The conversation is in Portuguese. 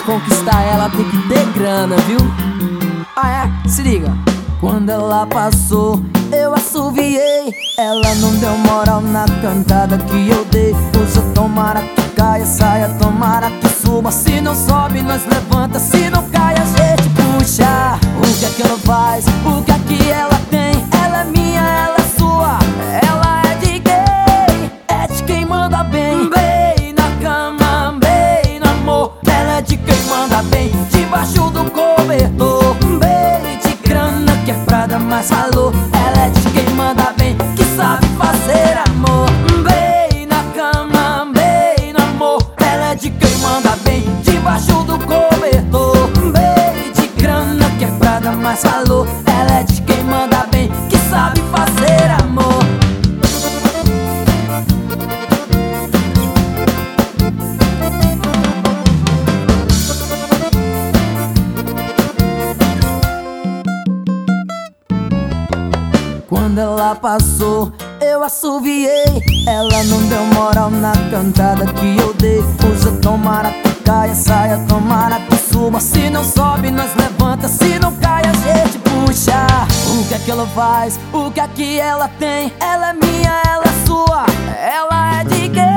conquistar ela tem que ter grana, viu? Ah é? Se liga. Quando ela passou, eu assoviei. Ela não deu moral na cantada que eu dei. Usa, tomara que caia, saia, tomara que suba. Se não sobe, nós levanta. Se não cai, a gente puxa. O que é que ela faz? O que é que ela tem? Ela é minha, ela é sua. Ela é de quem? É de quem manda bem. Bem na cama, bem no amor. Ela é de quem manda bem, debaixo do cobertor. Bem de grana, que é pra dar mais valor. Ela é de quem manda bem, que sabe fazer amor. Bem na cama, bem no amor. Ela é de quem manda bem, debaixo do cobertor. Bem de grana, que é pra dar mais valor. Ela é de quem manda bem, que sabe fazer amor. Quando ela passou, eu assoviei. Ela não deu moral na cantada que eu dei. Usa, tomara que caia, saia, tomara que suba. Se não sobe, nós levanta. Se não cai, a gente puxa. O que é que ela faz? O que é que ela tem? Ela é minha, ela é sua. Ela é de quem?